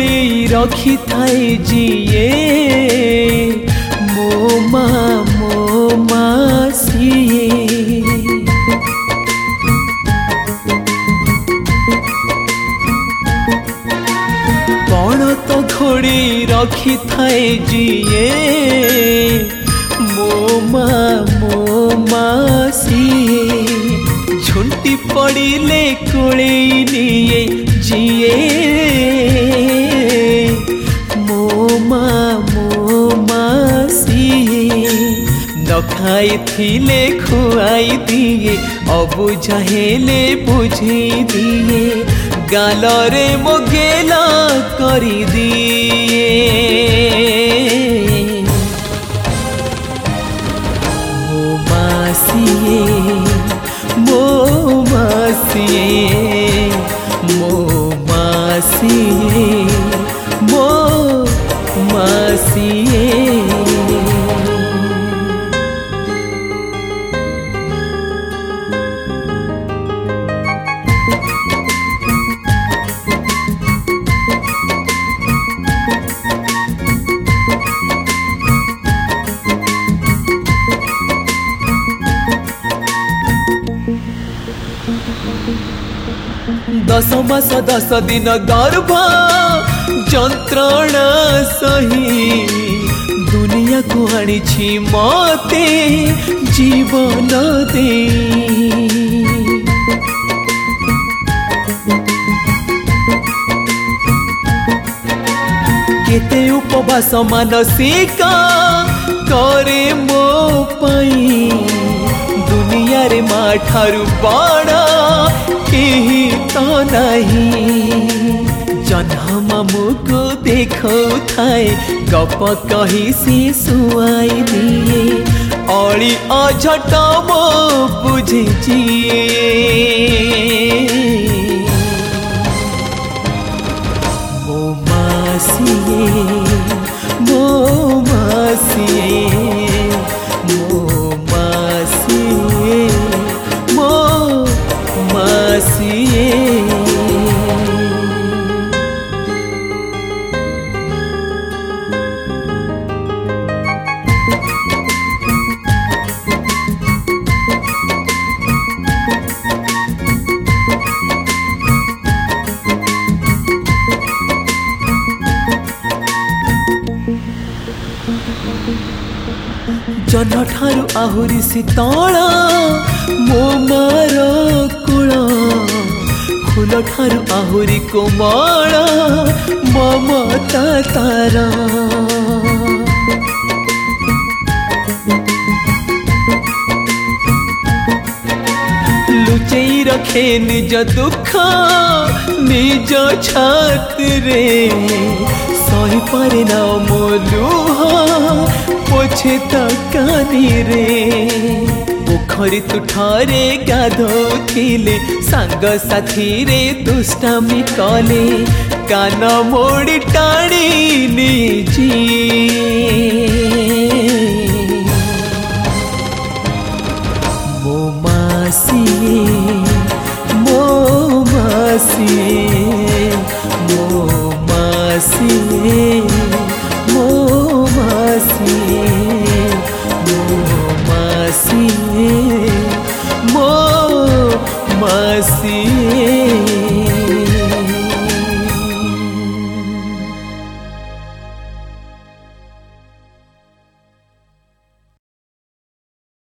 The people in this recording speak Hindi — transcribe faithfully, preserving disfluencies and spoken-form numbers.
खोली रखी थाए जिए मो मा मो मासिए। कौन तो घोड़ी रखी थाए जिए मो मा मो मासिए। झुंटी पड़िले कोले निये जिए मो मा मो मासिए। न खाई थिले खुआई दिए अबु चाहेले बुझी दिए गालरे मो गेला करी दिए मो मासिए मो मासिए मो मासिए मो मासिए। दस मास दस दिन गर्भ जंत्रणा सही दुनिया को आनी मते जीवन दे। केते उपवास मानसिक करे मो पाई दुनिया रे माँ ठारू बड़ा केही तो नहीं। जन्म मुको देखो थाए गप कही सी सुआई दिए अड़ी अझट मो बुझे जिए मो मासिए मो मासिए मो मासिए मो मासिए। जन ठारू आहुरी शीतल मो मार कुल फूल ठारू आहुरी कोमल ममता तार। लुचई रखे निज दुख निज छाती रे सही पारे ना मो लुह पोछे तकानी रे। पोखरी तुठरे गाधोथिले सांग साथी रे दुष्टामी कले कान मोड़ी टाणी निजी मो मासिए मो मासिए मो